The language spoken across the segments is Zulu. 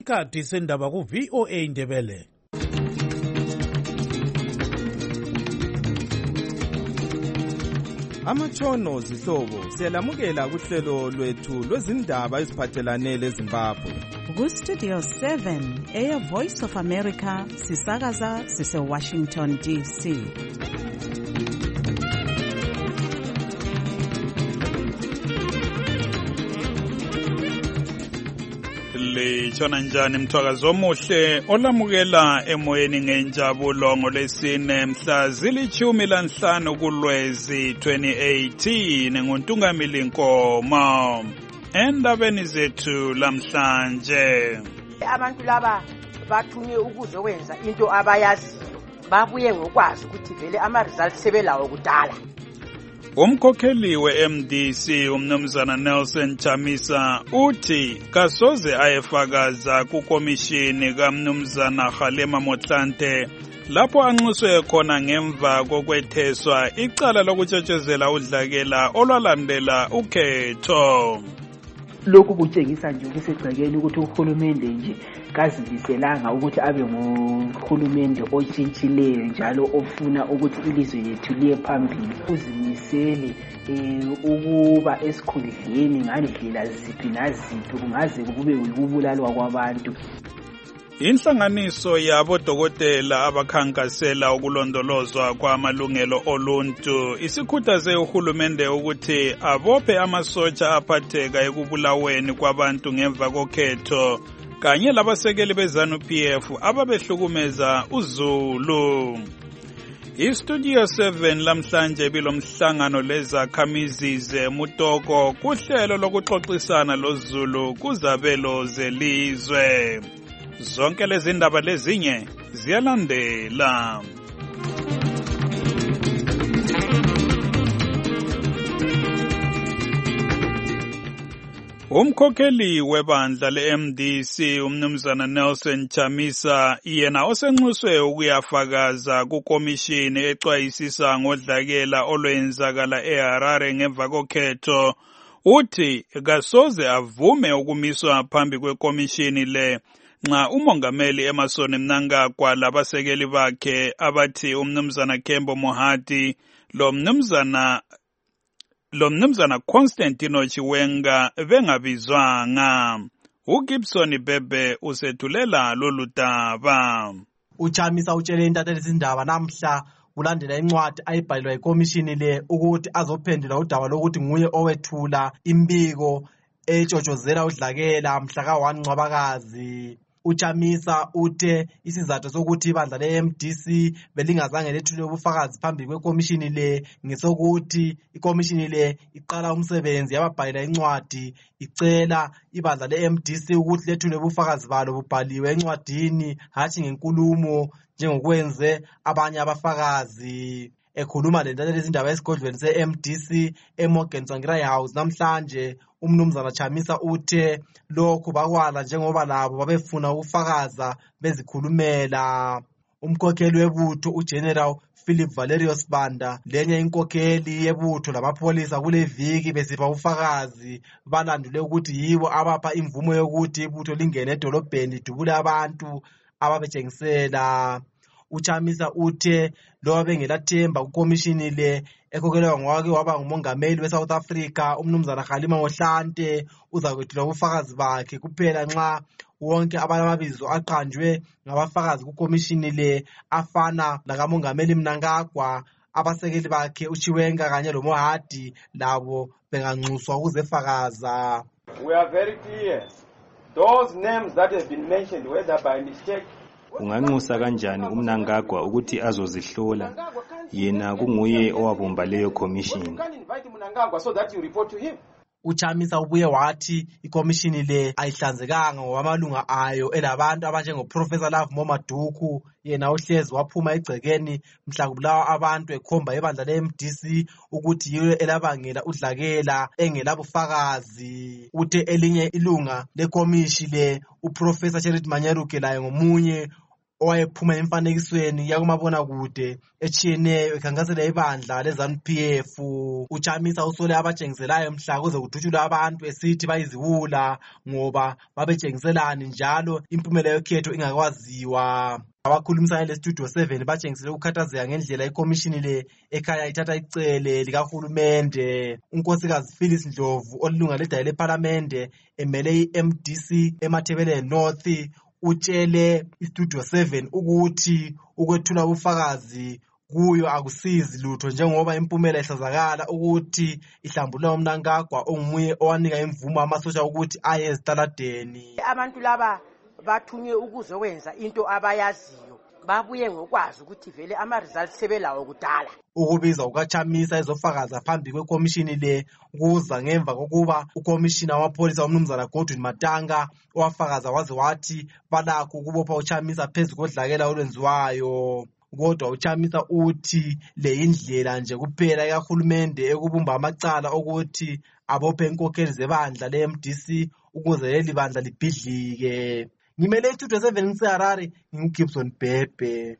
Isikhathi sendaba ku VOA Indebele. Amatshono zihlobo siyalamukela kuhlelo lwethu lwezindaba eziphathelane leZimbabwe. Ku-Studio 7 Air Voice of America sisakaza sise-Washington DC. Litshona njani mthwakazi omuhle olamukela emoyeni ngenjabulo ngolesine mhla zili-15 kuLwezi 2018 nguNtungamili Nkomo. Endabeni zethu lamhlanje, abantu laba bathunywe ukuzokwenza into abayaziyo, babuye ngokwazi ukuthi vele ama-results sebelawo kudala. Umkhokheli we-MDC umnumzana Nelson Chamisa uthi kasoze ayefakaza kukomishini kamnumzana Kgalema Motlanthe lapho anxuswe khona ngemva kokwetheswa icala lokutshetshezela udlakela olwalandela ukhetho. Lokhu kutshengisa nje ukusegcekeni ukuthi uhulumende nje kazimiselanga ukuthi abe nguhulumende otshintshileyo njalo ofuna ukuthi ilizwe lethu liye phambili. Uzimisele ukuba esikhundleni ngandlela ziphi naziphi kungaze kube ukubulalwa kwabantu. Inhlanganiso yabodokotela abakhankasela ukulondolozwa kwamalungelo oluntu isikhuthaze uhulumende ukuthi abophe amasotsha aphatheka ekubulaweni kwabantu ngemva kokhetho kanye labasekeli beZANU-PF ababehlukumeza uZulu. IStudio 7 lamhlanje bilomhlangano lezakhamizi zeMutoko kuhlelo lokuxoxisana loZulu kuzabelo zelizwe. Zonke lezi ndaba lezinye ziyalandela. Umkhokheli webandla le-MDC umnumzana Nelson Chamisa yena osenxuswe ukuyafakaza kukomishini ecwayisisa ngodlakela olwenzakala eHarare ngemva kokhetho uthi kasoze avume ukumiswa phambi kwekomishini le nxa umongameli Emmerson Mnangagwa labasekeli bakhe abathi umnumzana Kembo Mohati lo mnumzana Constantino Chiwenga bengabizwanga. uGibson Bebe usethulela lolu daba. UChamisa utshele intatheli izindaba namhla kulandela incwadi ayibhalelwa ikomishini le ukuthi azophendula udaba lokuthi nguye owethula imbiko etshotshozela udlakela mhla ka-1 Ncwabakazi. UChamisa uthe isizathu sokuthi ibandla le-MDC belingazange lethule ubufakazi phambi kwekomishini le ngesokuthi ikomishini le iqala umsebenzi yababhalela incwadi icela ibandla le-MDC ukuthi lethule ubufakazi balo bubhaliwe encwadini hatshi ngenkulumo njengokwenze abanye abafakazi. Ekhuluma lendatheli izindaba esigodlweni se-MDC eMorgan Tsvangirai House namhlanje, umnumzana Chamisa uthe lokhu bakwala njengoba labo babefuna ukufakaza bezikhulumela. Umkhokheli webutho uGeneral Philip Valerius Banda lenye inkokheli yebutho lamapholisa kule viki besipha ufakazi balandule ukuthi yibo abapha imvumo yokuthi ibutho lingene edolobheni lidubule abantu ababetshengisela. UChamisa uthe lo bengelathemba kukomishini le ekhokhelwa ngowake waba ngumongameli weSouth Africa umnumzana Kgalema Motlanthe uzakwethula ubufakazi bakhe kuphela nxa wonke abamabizo aqanjwe ngabafakazi kukomishini le afana lakamongameli Mnangagwa, abasekeli bakhe uChiwenga kanye loMohati labo benganxuswa ukuzefakaza. We are very clear. Those names that have been mentioned, whether by mistake, unganxusa kanjani uMnangagwa ukuthi azozihlola yena kunguye owabumba leyo commission? UChamisa ubuye wathi ikomishini le ayihlanzekanga ngobamalunga ayo elabantu abanjengoProfessor Love Momaduku, yena uhlezi waphuma egcekeni mhla kubulawa abantu ekhomba ibandla le-MDC ukuthi yiyo elabangela udlakela engelabufakazi. Uthe elinye ilunga lekomishi le uProfessor Charity Manyaruke laye ngomunye owayephuma emfanekisweni yakumabona kude etshiyeneyo ekhankasela ibandla leZANU-PF. UChamisa usole abatshengiselayo mhla kuze kudutshulwe abantu esithi bayiziwula ngoba babetshengiselani njalo impumela yokhetho ingakwaziwa. Abakhulumisana leStudio 7 batshengisele ukukhathazeka ngendlela ikomishini le ekhaya ithatha icele likahulumende. Unkosikazi Phyllis Ndlovu olilunga ledaya leParlamente emele iMDC eMathebele North utshele iStudio 7 ukuthi ukwethula ubufakazi kuyo akusizi lutho njengoba impumela ihlazakala ukuthi ihlambulula uMnangagwa onguye owanika imvumo amasosha ukuthi aye ezitaladeni. Abantu laba bathunywe ukuzokwenza into abayaziyo, babuye ngokwazi ukuthi vele ama-results sebelawo kudala. Ukubiza kukaChamisa ezofakaza phambi kwekomishini le kuza ngemva kokuba ukomishina wamapholisa umnumzana Godwin Matanga owafakaza waze wathi balakho ukubopha uChamisa phezu kodlakela olwenziwayo. Kodwa uChamisa uthi le indlela nje kuphela kahulumende ekubumba amacala okuthi abophe inkokheli zebandla leMDC ukuze leli bandla libhidlike. Ngimele iStudio 7 ngiseHarare, nginguGibson Bhebhe.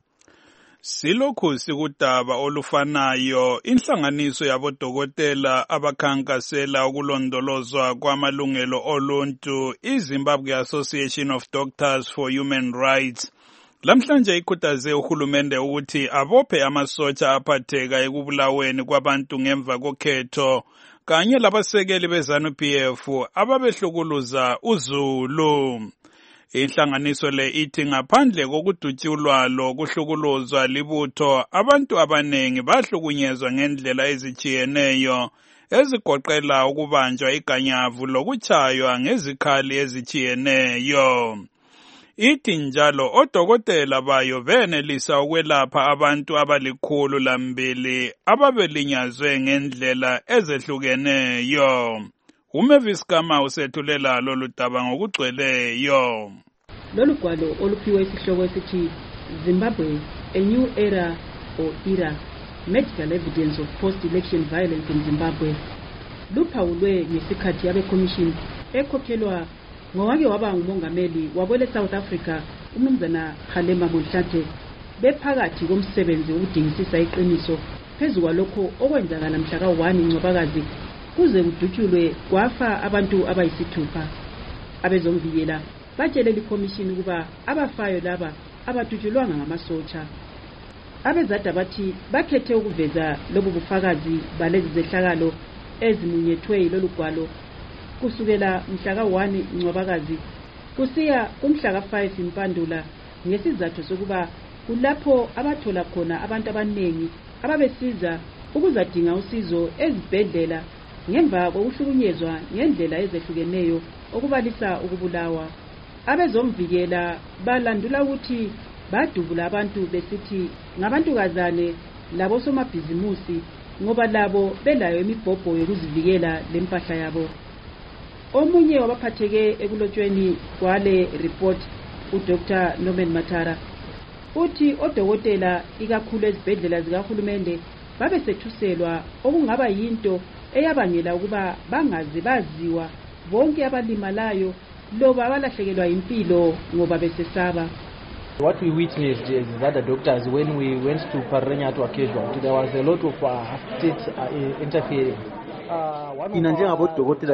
Silokhu sikudaba olufanayo, inhlanganiso yabodokotela abakhankasela ukulondolozwa kwamalungelo oluntu, iZimbabwe Association of Doctors for Human Rights, lamhlanje ikhuthaze uhulumende ukuthi abophe amasotsha aphatheka ekubulaweni kwabantu ngemva kokhetho kanye labasekeli beZANU-PF ababehlukuluza uZulu. Inhlanganiso le ithi ngaphandle kokudutshulwa lokuhlukuluzwa libutho, abantu abanengi bahlukunyezwa ngendlela ezijiyeneyo ezigoqela ukubanjwa iganyavu lokutshaywa ngezikhali ezijiyeneyo. Ithi njalo odokotela bayo benelisa ukwelapha abantu abali102 ababelinyazwe ngendlela ezehlukeneyo. Umavis Kama usethulela lolu daba ngokugcweleyo. Lolu gwalo oluphiwe isihloko esithi Zimbabwe, a new era or era, medical evidence of post-election violence in Zimbabwe, luphawulwe ngesikhathi yabekomishini ekhokhelwa ngowake waba ngumongameli wabole South Africa umnumzana Kgalema Motlanthe bephakathi komsebenzi wokudingisisa iqiniso phezu kwalokho okwenzakala mhla ka-1 Ncwabakazi kuze kudutshulwe kwafa abantu abayisithupha. Abezomvikela batshelela ikomishini ukuba abafayo laba abadutshulwanga ngamasotsha. Abezada bathi bakhethe ukuveza lobu bufakazi balezi zehlakalo ezimunyethwe yilolu gwalo kusukela mhla ka-1 Ncwabakazi kusiya kumhla ka-5 Mpandula ngesizathu sokuba kulapho abathola khona abantu abaningi ababesiza ukuzadinga usizo ezibhedlela ngemva kokuhlukunyezwa ngendlela ezehlukeneyo okubalisa ukubulawa. Abezomvikela balandula ukuthi badubula abantu besithi ngabantukazane labo somabhizimusi ngoba labo belayo imibhobho yokuzivikela lempahla yabo. Omunye wabaphatheke ekulotshweni kwale report, uDr. Norman Matara, uthi odokotela ikakhulu ezibhedlela zikahulumende babesethuselwa okungaba yinto eyabangela ukuba bangaze baziwa bonke abalimalayo loba abalahlekelwa impilo ngoba besesaba. What we witnessed is that the doctors, when we went to Parenyato casualty, there was a lot of state interference. Ina njengabodokotela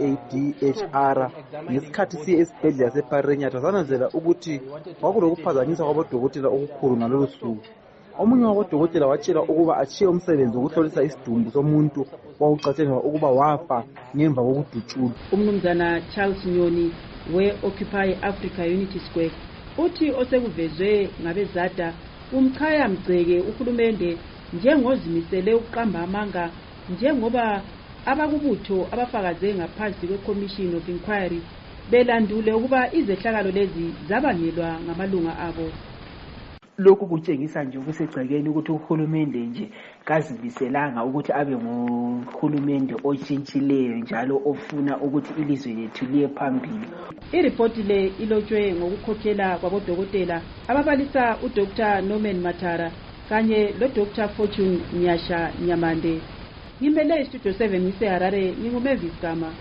be-ZADHR ngesikhathi siye esibhedlela seParenyato sananzela ukuthi kwakulokuphazanyiswa kwabodokotela okukhulu ngalolu suku. Omunye wabodokotela watshela ukuba achiye umsebenzi wokuhlolisa isidumbu somuntu wawucatshelwa ukuba wafa ngemva kokudutshulwa. Umnumzana Charles Nyoni we-Occupy Africa Unity Square uthi osekuvezwe ngabezada umchaya mgceke uhulumende njengozimisele ukuqamba amanga njengoba abakubutho abafakaze ngaphansi kweCommission of Inquiry belandule ukuba izehlakalo lezi zabangelwa ngamalunga abo. Lokhu kutshengisa nje ukusegcekeni ukuthi uhulumende nje kazimiselanga ukuthi abe nguhulumende otshintshileyo njalo ofuna ukuthi ilizwe lethu liye phambili. Iripoti le ilotshwe ngokukhokhela kwabodokotela ababalisa uDr. Norman Matara kanye loDr. Fortune Nyasha Nyamande. Ngimele iStudio 7 ngiseHarare, nginguMavis Kama.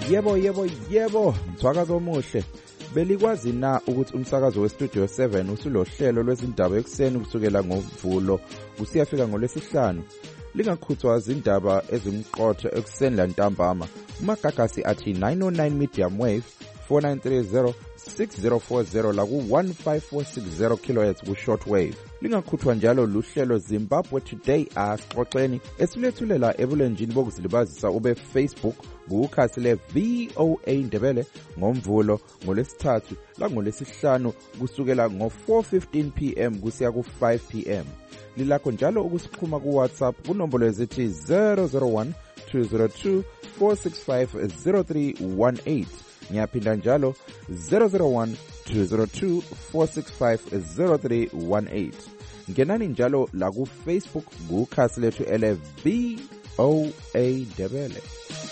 Yebo, mthwakazi omuhle. Belikwazi na ukuthi umsakazo weStudio 7 usulohlelo lwezindaba ekuseni kusukela ngoMvulo usiyafika ngoLwesihlanu? Lingakhuthwa izindaba ezimqotho ekuseni lantambama. Umagagasi athi 909 medium wave 4930 6040 la ku-15460 kHz ku-short wave. Lingakhuthwa njalo luhlelo Zimbabwe Today Asixoxeni esilethulela ebulenjini bokuzilibazisa ube Facebook kukhasi le-VOA Ndebele ngoMvulo ngoLwesithathu la ngoLwesihlanu kusukela ngo-4:15 PM kusiya ku-5 PM. Lilakho njalo ukusixhuma ku-WhatsApp kunombolo ezithi 001 202 465 0318. Ngiyaphinda njalo 001 202 465 0318. Ngenani njalo la ku Facebook kukhasi lethu ele VOA Ndebele.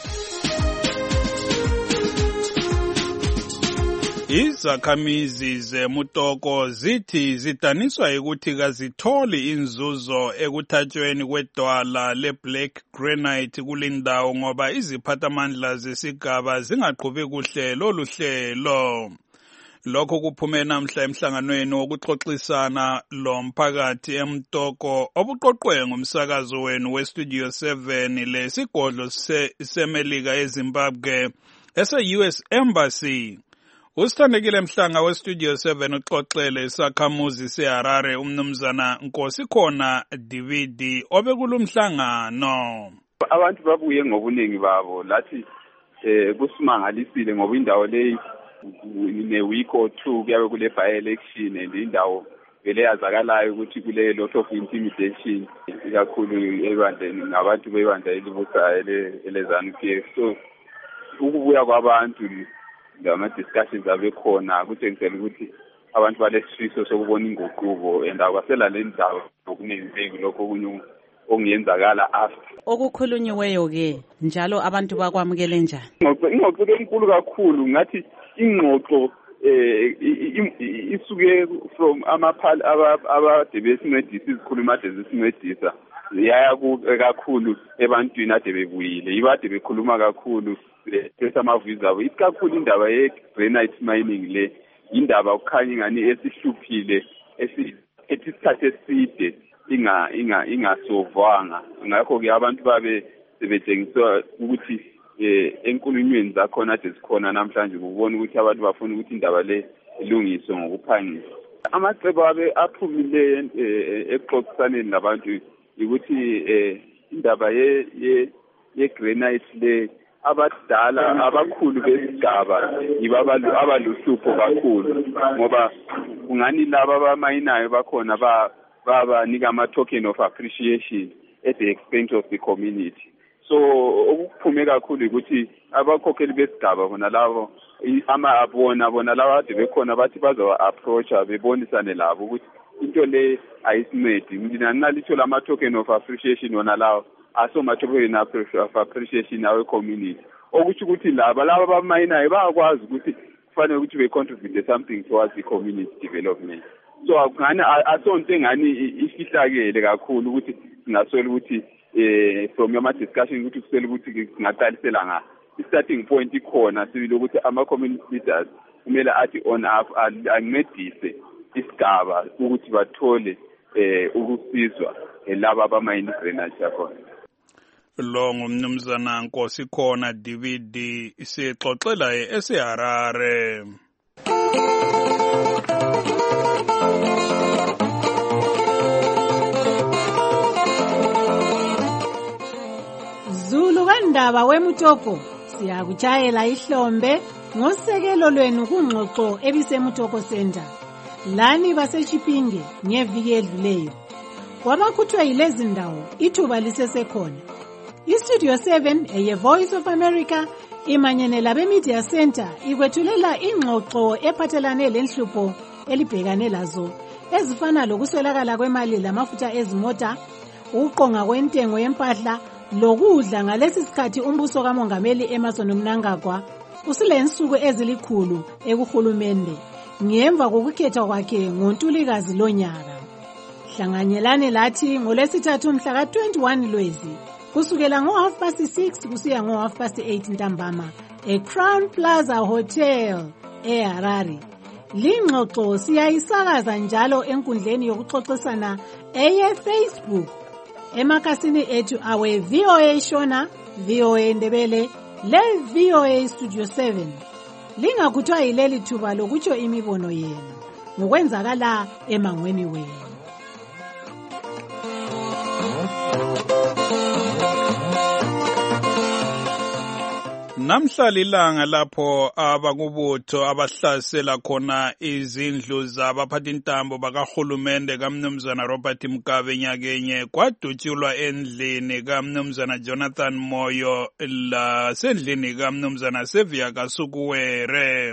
Izakhamizi zeMutoko zithi zidaniswa ukuthi kazitholi inzuzo ekuthatshweni kwedwala le-black granite kulindawo ngoba iziphathamandla zesigaba zingaqhubi kuhle lolu hlelo. Lokho kuphume namhla emhlanganweni wokuxoxisana lomphakathi eMtoko obuqoqwe ngumsakazo wenu weStudio 7 lesigodlo seMelika eZimbabwe ese-US Embassy. Usithandekile Mhlanga weStudio 7 uxoxele isakhamuzi seHarare umnumzana Nkosikhona David obekulumhlangano. Abantu babuye ngobuningi babo lathi kusimangalisile ngoba indawo leyi ne-week or two kuyabe kule by-election and indawo vele yazakalayo ukuthi kule lot of intimidation kakhulu ebandleni ngabantu bebandla elibusayo eleZANU-PF. So ukubuya kwabantu ngama-discussions abekhona kutshengisela ukuthi abantu balesifiso sokubona inguquko and akwasela le ndawo okuningi lokho okunye okungenzakala after. Okukhulunyiweyo-ke njalo abantu bakwamukele njani? Ingxoxo enkulu kakhulu ngathi ingxoxo isuke from abade besincedisa izikhuluma ade zisincedisa yaya kakhulu ebantwini ade bebuyile ibade bekhuluma kakhulu esamavisa abo isikakhulu indaba ye-granite mining le indaba ukukhanya ingani esihluphile esikhathi eside ingasovwanga ngakho-ke abantu babe sebetshengiswa ukuthi enkulumweni zakhona ade zikhona namhlanje ukubona ukuthi abantu bafuna ukuthi indaba le ilungiswe ngokuphangisa. Amacebo aphumile ekuxoxisaneni labantu ukuthi indaba ye-granite le abadala abakhulu besigaba yibo abaluhlupho kakhulu ngoba kungani laba abamayinayo bakhona babanika ama-token of appreciation at the expense of the community. So okuphume kakhulu ukuthi abakhokheli besigaba bona labo bona labo ade bekhona bathi bazawa-approacha bebonisane labo ukuthi into le ayisincedi mina nalitho lama-token of appreciation wona lawo asoma-token of appreciation awe-community okuthi ukuthi laba abamayinayo bayakwazi ukuthi kufanele ukuthi be-contribute something towards the community development. So ngani asonto engani ifihlakele kakhulu ukuthi singasola ukuthi from your discussion ukuthi kusele ukuthi singaqalisela nga i-starting point ikhona sibile ukuthi ama-community leaders kumele athi on up ancedise isigaba ukuthi bathole ukusizwa laba abamayini granite yakhona. Lo ngumnumzana Nkosikhona David sixoxela eseHarare. Zulu wendaba weMutoko siyakutshayela ihlombe ngosekelo lwenu kungxoxo ebiseMutoko Center lani basechipinge ngeviki edluleyo kwabakhuthwe yilezi ndawo ithuba lisesekhona. iStudio 7 eye Voice of America imanyene labe Media Center ikwethulela ingxoxo ephathelane lenhlupho elibhekane lazo ezifana lokuswelakala kwemali lamafutha ezimota, ukuqonga kwentengo yempahla lokudla. Ngalesi sikhathi umbuso kaMongameli Emmerson Mnangagwa usilensuku ezilikhulu ekuhulumende ngemva kokukhethwa kwakhe ngoNtulikazi lonyaka. Hlanganyelane lathi ngoLwesithathu mhla ka-21 Lwezi kusukela ngo6:30 kusiya ngo8:30 ntambama eCrown Plaza Hotel eHarare. Lingxoxo siyayisakaza njalo enkundleni yokuxoxisana eye-Facebook emakasini ethu awe VOA Shona, VOA Ndebele le VOA Studio 7. Lingakuthwa yileli thuba lokutsho imibono yenu ngokwenzakala emangweni wenu. Namhla lilanga lapho abakubutho abahlasela khona izindlu zabaphathintambo bakahulumende kaMnumzana Robert Mugabe nyakenye kwadutshulwa endlini kaMnumzana Jonathan Moyo lasendlini kaMnumzana Sevia Kasukuwere.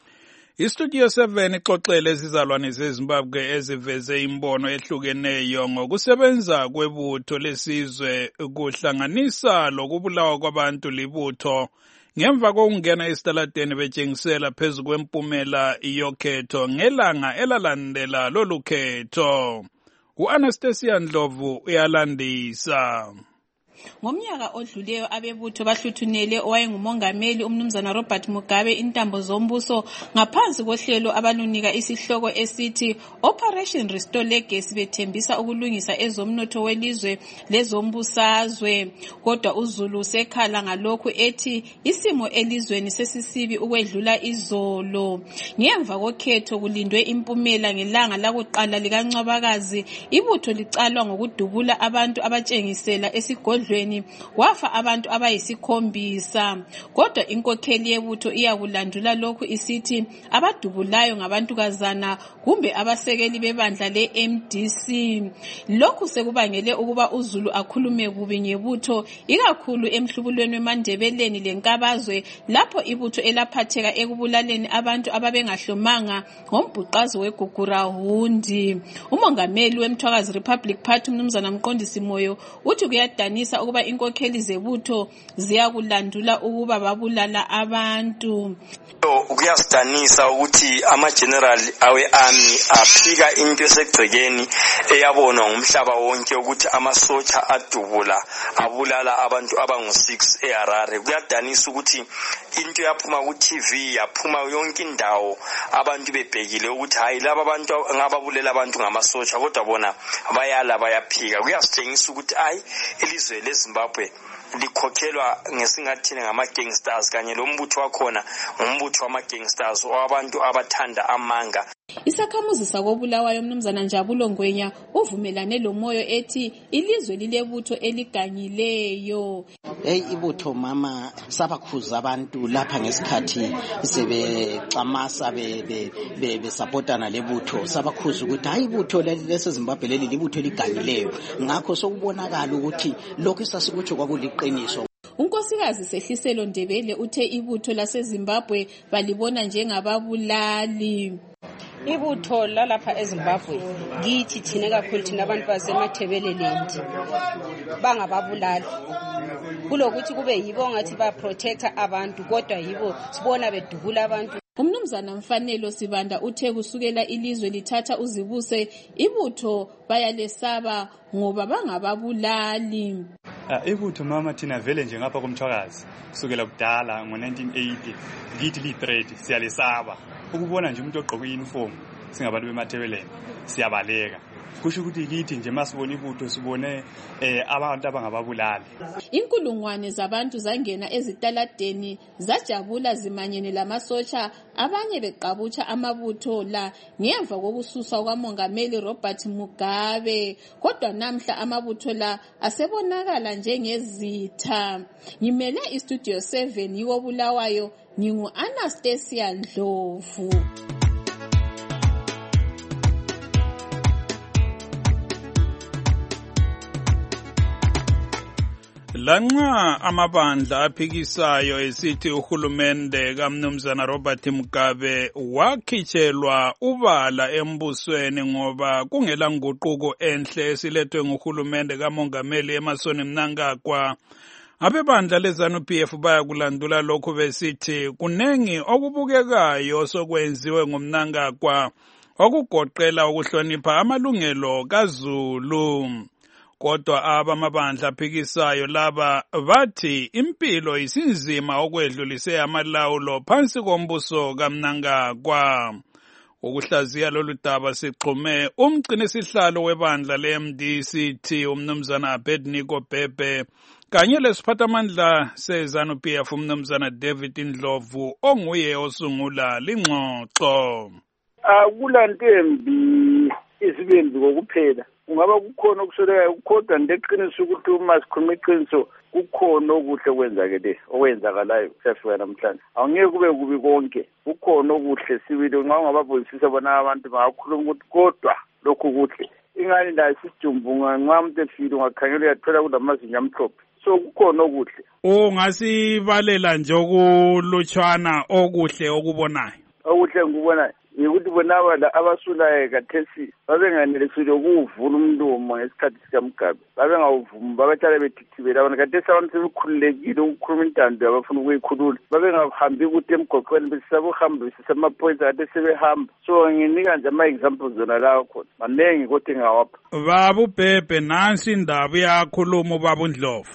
Istudio 7 ixoxele izizalwane zeZimbabwe eziveze imbono ehlukeneyo ngokusebenza kwebutho lesizwe kuhlanganisa lokubulawa kwabantu libutho ngemva kokungena esitaladeni betshengisela phezu kwempumela yokhetho ngelanga elalandela lolu khetho. U-Anastasia Ndlovu uyalandisa. Ngomnyaka odluleyo abebutho bahluthunele owayengumongameli uMnumzana Robert Mugabe intambo zombuso ngaphansi kohlelo abalunika isihloko esithi Operation Restore Legacy bethembisa ukulungisa ezomnotho welizwe lezombusazwe. Kodwa uZulu sekhala ngalokhu ethi isimo elizweni sesisibi ukwedlula izolo. Ngemva kokhetho kulindwe impumela ngelanga lakuqala likaNcwabakazi. Ibutho licalwa ngokudubula abantu abatshengisela esigodlweni wafa abantu abayisikhombisa. Kodwa inkokheli yebutho iyakulandula lokhu isithi abadubulayo ngabantukazana kumbe abasekeli bebandla le-MDC. Lokhu sekubangele ukuba uZulu akhulume kubi ngebutho ikakhulu emhlubulweni weMandebeleni lenkabazwe lapho ibutho elaphatheka ekubulaleni abantu ababengahlomanga ngombhuqazo weGugurahundi. Umongameli weMthwakazi Republic Party uMnumzana Mqondisi Moyo uthi kuyadanisa ukuba inkokheli zebutho ziyakulandula ukuba babulala abantu. Kuyasidanisa ukuthi ama-general awe-army aphika into esegcekeni eyabonwa ngumhlaba wonke ukuthi amasotsha adubula abulala abantu abangu-6 eHarare. Kuyadanisa ukuthi into yaphuma ku-TV yaphuma yonke indawo abantu bebhekile ukuthi hayi laba abantu ngababulela abantu ngamasotsha kodwa bona bayala bayaphika. Kuyasitshengisa ukuthi hayi ilizwe leZimbabwe likhokhelwa ngesingathini ngama-gangsters kanye lo mbutho wakhona ngumbutho wama-gangsters wabantu abathanda amanga. Isakhamuzi sakobulawayo uMnumzana Njabulo Ngwenya uvumelane loMoyo ethi ilizwe lilebutho eliganyileyo. Ibutho mama sabakhuza abantu lapha ngesikhathi sebecamasa besupportana lebutho sabakhuza ukuthi hayi ibutho leseZimbabwe leli libutho eliganyileyo. Ngakho sokubonakala ukuthi lokho esasikutsho kwakuliqiniso. Unkosikazi Sehliselo Ndebele uthe ibutho laseZimbabwe balibona njengababulali. Ibutho lalapha eZimbabwe ngithi thina kakhulu thina abantu basemathebeleland bangababulali. Kulokuthi kube yibo ngathi ba protector abantu kodwa yibo sibona bedubula abantu. Umnumzana Mfanelo Sibanda uthe kusukela ilizwe lithatha uzibuse ibutho bayalesaba ngoba bangababulali. Ibutho mama thina vele nje ngapha komthwakazi kusukela kudala ngo1980 ngithi li threat siyalesaba. Ukubona nje umuntu ogqoke uniform singabantu bemathebeleni siyabaleka. Kusho ukuthi kithi nje masibona ibutho sibone abantu abangababulali. Inkulungwane zabantu zangena ezitaladeni zajabula zimanyene lamasotsha abanye beqabutsha amabutho la ngemva kokususwa kwamongameli Robert Mugabe. Kodwa namhla amabutho la asebonakala njengezitha. Ngimele iStudio 7 yiwo Bulawayo ngingu Anastasia Ndlovu. Lanxa amabandla aphikisayo esithi uhulumende kaMnumzana Robert Mugabe wakhitshelwa ubala embusweni ngoba kungela nguquko enhle esilethwe nguhulumende kamongameli Emmerson Mnangagwa, abebandla leZANU-PF bayakulandula lokhu besithi kunengi okubukekayo sokwenziwe nguMnangagwa okugoqela ukuhlonipha amalungelo kaZulu. kodwa abamabandla aphikisayo laba bathi impilo isinzima okwedlulise amalawulo phansi kombuso kaMnangagwa. Ukuhlaziya lolu daba sigxume umgcinisihlalo webandla le-MDCT umnumzana Abednego Bhebhe kanye lesiphathamandla se-ZANU-PF umnumzana David Ndlovu onguye osungula lingxoxo. Akulanto embi isibembi kokuphela, kungaba kukhona okusolekayo kodwa ndeqiniso ukuthi uma sikhuluma iqiniso kukhona okuhle okwenzakalayo siyafika namhlanje. Awungeke kube kubi konke, kukhona okuhle sibili nxa ungababuzisisa bona abantu bangakhuluma ukuthi kodwa lokhu kuhle ingani la isijumbu nxa umuntu efile ungakhangela uyathola kulamazinyo amhlophe, so kukhona okuhle. Ungasibalela nje okulutshwana okuhle okubonayo? Okuhle ngikubonayo yikuthi bona abasulayo kathesi babenganelisile ukuvula umlomo ngesikhathi sikaMgabe, babengawuvumi, babehlala bethithibela abantu. Kathesi abantu sebekhululekile ukukhuluma intando abafuna ukuyikhulula, babengahambi ukuthi emgoqweni besisabuhamba besisamaphoyisa kade sebehamba. So nginika nje ama-examples zona lawo khona manengi kodwa ngawapha. Baba uBhebhe, nansi indaba iyakhuluma ubaba uNdlovu.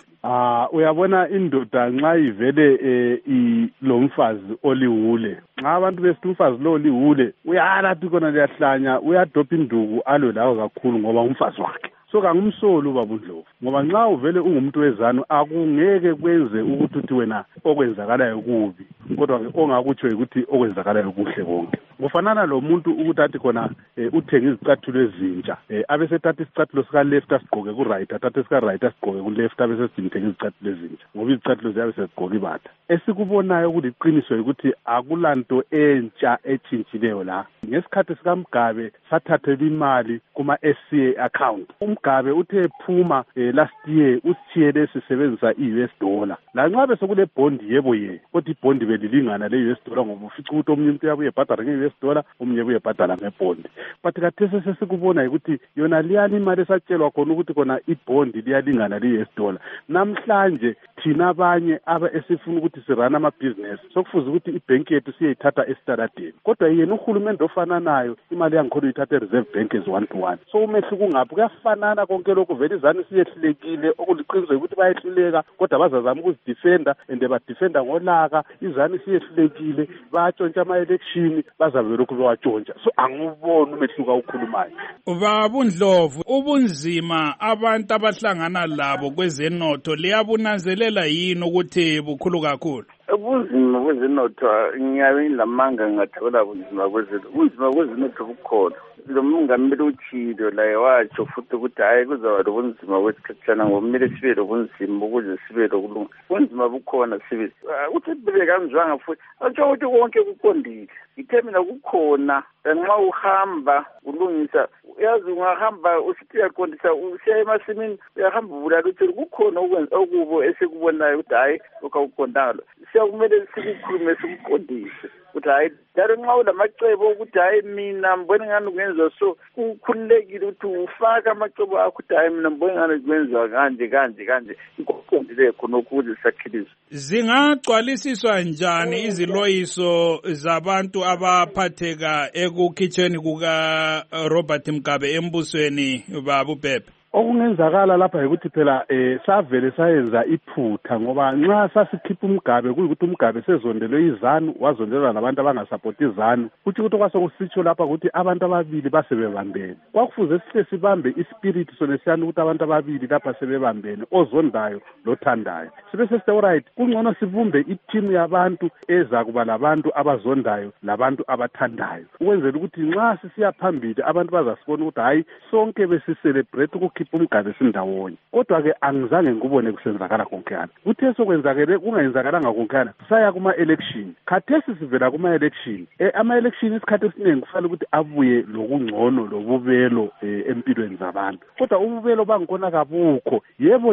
Uyabona indoda nxa ivele lo mfazi oliwule, nxa abantu besithi umfazi lo oliwule uyalathi khona liyahlanya, uyadopha induku alwe lawo kakhulu ngoba umfazi wakhe. So kangumsoli ubaba uNdlovu, ngoba nxa uvele ungumuntu wezanu akungeke kwenze ukuthi uthi wena okwenzakalayo kubi, kodwa ongakutsho ukuthi okwenzakalayo kuhle konke. Kufanana lo muntu ukuthi athi khona uthenga izicathulo ezintsha, abesethatha isicathulo sika left asigqoke ku right, athathe sika right asigqoke ku left, abesethenga izicathulo ezintsha ngoba izicathulo ziyabe sezigqoka ibatha. Esikubonayo kuliqiniso ukuthi akulanto entsha etshintshileyo la. Ngesikhathi sikaMgabe sathathela imali kuma SCA account. uMgabe uthe phuma last year usithiyele sisebenzisa i-US dollar. La nxa besekule bond yebo kodwa ibond belilingana le-US dollar ngoba ufica ukuthi omunye umuntu uyabuye ebhadala nge-US dollar, omunye ubuye ebhadala ngebond. But kathesi sesikubona ukuthi yona liyani imali esatshelwa khona ukuthi khona ibond liyalingana le-US dollar. Namhlanje thina abanye esifuna ukuthi sirana amabhizinesi sokufuza ukuthi ibhenki yethu siyayithatha esitaladeni, kodwa yena uhulumende ofana nayo imali yangikhona uyithatha e-reserve bank as 1-to-1. So umehluko ungaphi? Kuyafanana konke lokhu, vele izanu siyehlulekile okuliqiniso ukuthi bayehluleka kodwa bazazama ukuzidefenda and badefenda ngolaka. Izanu siyehlulekile, bayatshontsha ama-election, bazabe lokhu bewatshontsha. So anguboni umehluko awukhulumayo. Baba uNdlovu, ubunzima abantu abahlangana labo kwezenotho liyabunanzelela yini ukuthi bukhulu kakhulu? Ubunzima kwezenotho ngiyabe ngilamanga ngathola ubunzima kwezenotho bukhona. Lo mongameli uthilo la watsho futhi ukuthi hayi kuzaba lobunzima kwesikhatshana ngomele sibe lobunzima ukuze sibe lokulunga. Ubunzima bukhona sibe uthi bebe kanjwanga futhi atsho ukuthi konke kuqondile. Ithemina kukhona nxa uhamba ulungisa, uyazi ungahamba usithi uyaqondisa usiya emasimini uyahamba ubulala ukuthi kukhona okubo esikubonayo ukuthi hayi lokho akuqondalo. Siyakumele sikukhulume sikuqondise ukuthi hayi njalo nxa ulamacebo ukuthi hayi mina mbona ngani kungenziwa so, kukhululekile ukuthi ufake amacebo akho ukuthi hayi mina mbona ngani kungenziwa kanje kuqondile khona ukuze sisakhilizwe. Zingagcwalisiswa njani iziloyiso zabantu abaphatheka ekukhitsheni kuka Robert Mugabe embusweni baba uBhebhe? Okungenzakala lapha ukuthi phela savele sayenza iphutha ngoba nxa sasikhipha uMgabe kuyikuthi uMgabe sezondelwe izanu, wazondelwa nabantu abangasapoti izanu, kuthi ukuthi kwasekusitsho lapha ukuthi abantu ababili basebebambene. Kwakufuze sihle sibambe ispirit sonesiyani ukuthi abantu ababili lapha sebebambene, ozondayo lothandayo. Sibe sesithi alright, kungcono sibumbe iteam yabantu ezakuba labantu abazondayo labantu abathandayo, ukwenzela ukuthi nxa sisiya phambili abantu bazasibona ukuthi hayi sonke besicelebrate ukukhipha uMgabe sindawonye. Kodwa-ke angizange ngikubone kusenzakala konkana. Kuthe sokwenzakele kungayenzakalanga konkana saya kuma-election. Khathesi sivela kuma-election. Ama-election isikhathi esiningi kufanele ukuthi abuye lokungcono lobubelo empilweni zabantu. Kodwa ububelo bangikhona kabukho. Yebo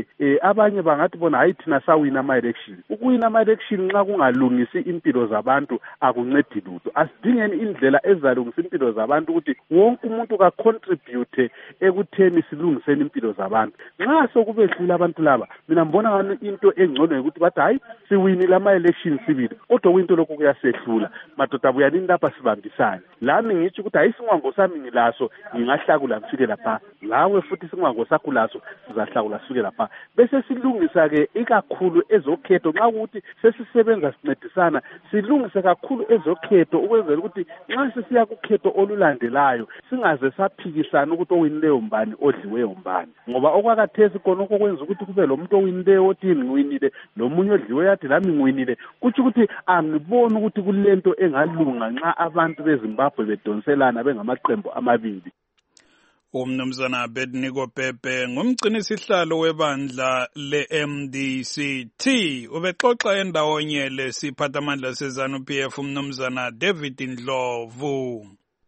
abanye bangathi bona hayi thina sawina ama-election. Ukuwina ama-election nxa kungalungisi impilo zabantu akuncedi lutho. Asidingeni indlela ezalungisa impilo zabantu ukuthi wonke umuntu ka-contribute ekutheni silungiseni impilo zabantu. Nxa sokubehlula abantu laba, mina mbona ngani into engcono ukuthi bathi hayi siwinile ama-election sibili, kodwa into lokho kuyasehlula. Madoda buyanini lapha sibambisane. Lami ngitsho ukuthi hayi sinqwambo sami ngilaso, ngingahlakula ngifike lapha lawe futhi singakosakho laso sizahlawula sisuke lapha bese silungisa ke ikakhulu ezokhetho nxa ukuthi sesisebenza sincedisana silungise kakhulu ezokhetho ukwenzela ukuthi nxa sisiya kukhetho olulandelayo singaze saphikisana ukuthi owinileyo mbani odliweyo mbani ngoba okwakathesi khona okwenza ukuthi kube lo muntu owinileyo othi ngiwinile nomunye odliweyo yathi lami ngiwinile kuthi ukuthi angiboni ukuthi kulento engalunga nxa abantu beZimbabwe bedonselana bengamaqembu amabili. Umnumzana Abednego Pepe ngumgcinisihlalo webandla le-MDCT ubexoxa endawonye lesiphathamandla seZANU-PF umnumzana David Ndlovu.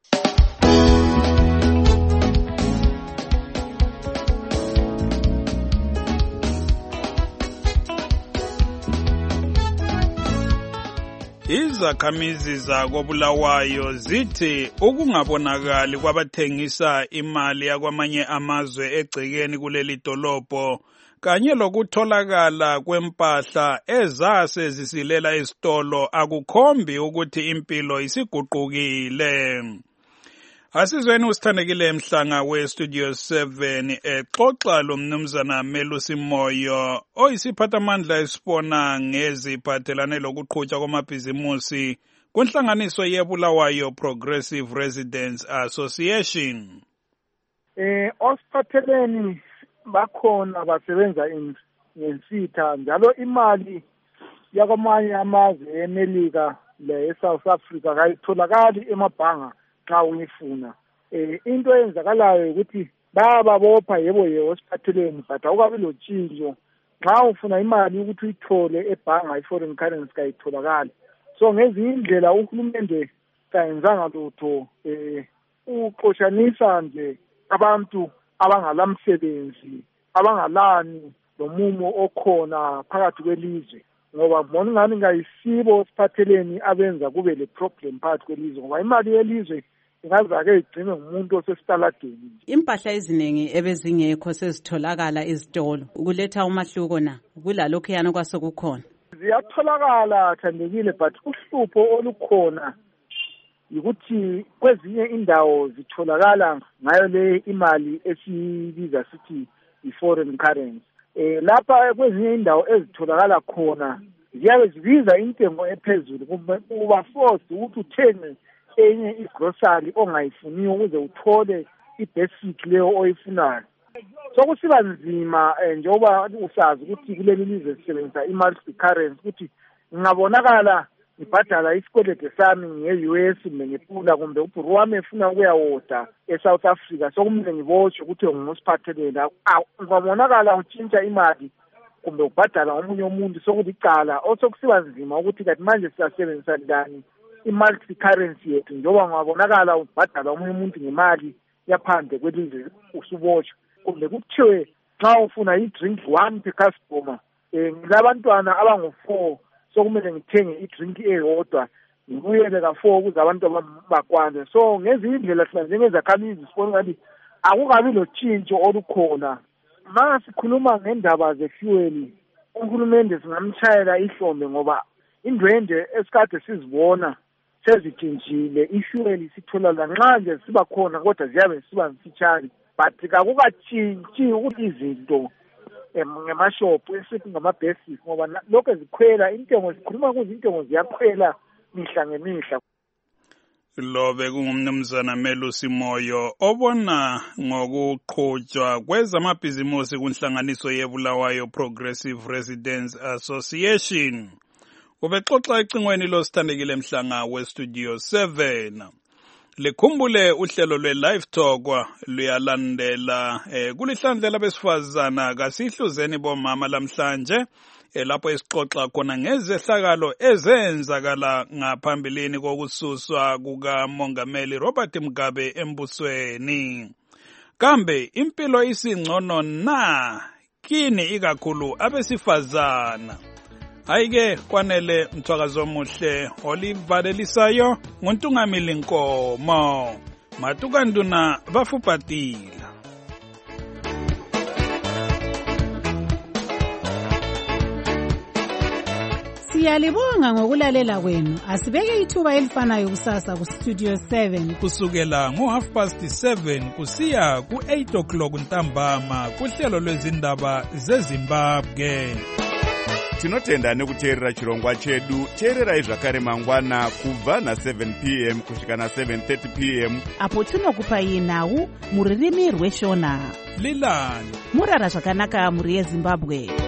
Izakhamizi zakoBulawayo zithi ukungabonakali kwabathengisa imali yakwamanye amazwe egcekeni kuleli dolobho kanye lokutholakala kwempahla ezase zisilela esitolo akukhombi ukuthi impilo isiguqukile. Asizweni usithandekile Mhlanga we-Studio 7 exoxa lo mnumzana Melusi Moyo oyisiphathamandla esibona ngeziphathelane lokuqhutshwa kwamabhizimusi kunhlanganiso yeBulawayo Progressive Residents Association. Osiphatheleni bakhona basebenza ngensitha njalo imali yakwamanye amazwe eMelika le-South Africa kayitholakali emabhanga xa uyifuna. Into eyenzakalayo ukuthi bayababopha yebo osiphatheleni but awukabi lotshintsho nxa ufuna imali ukuthi uyithole ebhanga i-foreign currency kayitholakali. So ngezinye indlela uhulumende kayenzanga lutho uxoshanisa nje abantu abangalamsebenzi abangalani lomumo okhona phakathi kwelizwe ngoba bona ngani ngayisibo osiphatheleni abenza kube le problem phakathi kwelizwe ngoba imali yelizwe ingazake igcine ngumuntu osesitaladeni. Impahla eziningi ebezingekho sezitholakala ezitolo ukuletha umahluko na kulalokho yana kwasekukhona. Ziyatholakala thandekile but uhlupho olukhona ukuthi kwezinye indawo zitholakala ngayo le imali esibiza sithi i-foreign currency. Lapha kwezinye indawo ezitholakala khona ziyabe zibiza intengo ephezulu kuba forced ukuthi uthenge enye igrocery ongayifuniyo ukuze uthole i-basic leyo oyifunayo. So kusiba nzima njengoba usazi ukuthi kuleli lizwe sisebenzisa i-multi-currency ukuthi ngingabonakala ngibhadala isikweletu sami nge-US kumbe ngepula kumbe ubhuru wami efuna ukuyawoda eSouth Africa sokumele ngibotshwe ukuthi ngingusiphatheleni. Ungabonakala utshintsha imali kumbe ubhadala omunye umuntu sokuthi icala osokusiba nzima ukuthi kanti manje siyasebenzisa njani i-multi-currency yethu njengoba ungabonakala ubhadala omunye umuntu ngemali yaphandle kwelizwe usubotshwe kumbe kuthiwe nxa ufuna i-drink 1 per customer ngilabantwana abangu-4 sokumele ngithenge i-drink eyodwa ngibuyele ka-4 ukuze abantu bakwanze. So ngezinye indlela thina njengezakhamizi sibona ngathi akukabi lotshintsho olukhona. Ma sikhuluma ngendaba ze-fuel uhulumende singamtshayela ihlombe ngoba indwende esikade sizibona sezitshintshile i-fuel sitholakala nxa nje siba khona kodwa ziyabe siba mfitshane but kakukatshintshi ukuthi izinto ngemashophu esithi ngama-basic ngoba lokho ezikhwela intengo sikhuluma kuzi intengo ziyakhwela mihla ngemihla. Lo bekungumnumzana Melusi Moyo obona ngokuqhutshwa kwezamabhizimusi kunhlanganiso yeBulawayo Progressive Residents Association. Ubexoxa ecingweni losithandekile Mhlanga we-Studio 7. Likhumbule uhlelo lwe-Live Talk luyalandela kulihlandlela besifazana kasihluzeni bomama lamhlanje lapho esixoxa khona ngezehlakalo ezenzakala ngaphambilini kokususwa kukaMongameli Robert Mugabe embusweni. Kambe impilo isingcono na kini ikakhulu abesifazana? Hayike kwanele mthwakazo omuhle olivalelisayo nguNtungamili Nkomo matukanduna bafupatila. Siyalibonga ngokulalela kwenu. Asibeke ithuba elifanayo kusasa ku Studio 7 kusukela ngo7:30 kusiya ku8 o'clock ntambama kuhlelo lwezindaba zeZimbabwe. Tinotenda nekuteerera chirongwa chedu. Teererai zvakare mangwana kubva na7 p.m. kusvika na7:30 p.m. apo tinokupai nhau muririmi rweshona. Lilani murara zvakanaka muri yeZimbabwe.